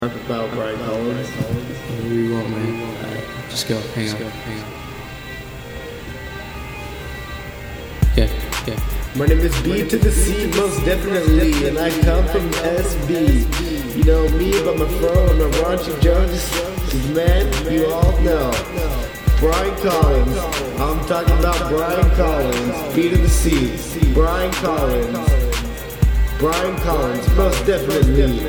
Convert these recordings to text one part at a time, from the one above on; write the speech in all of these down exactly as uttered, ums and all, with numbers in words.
Talk about Brian Collins. Whatever you want, man. Right. Just go. Hang on. Hang on. Yeah, yeah. My name is B to the C, most definitely, and I come from S B. You know me, but my fro and my raunchy jokes. Man, you all know. Brian Collins. I'm talking about Brian Collins. B to the C. Brian Collins. Brian Collins, most definitely.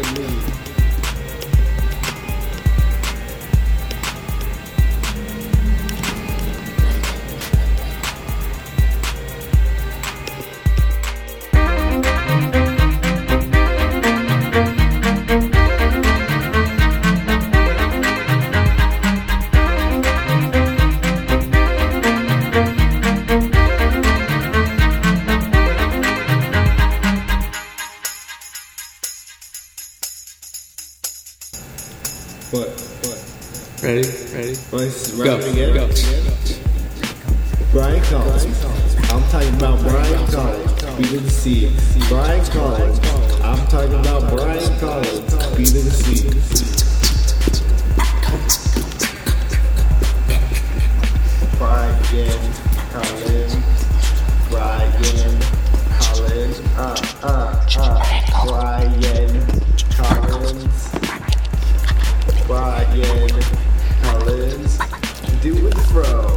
What? What? Ready? Ready? Let's Go. again. Go. Brian Collins. I'm talking about Brian Collins. B to the C. Brian Collins. I'm talking about Brian Collins. B to the C. Brian Collins. Brian Collins. Uh, uh, uh. Brian Collins. Brian Collins, do it, bro.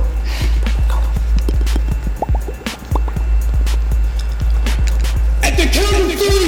At the count of three.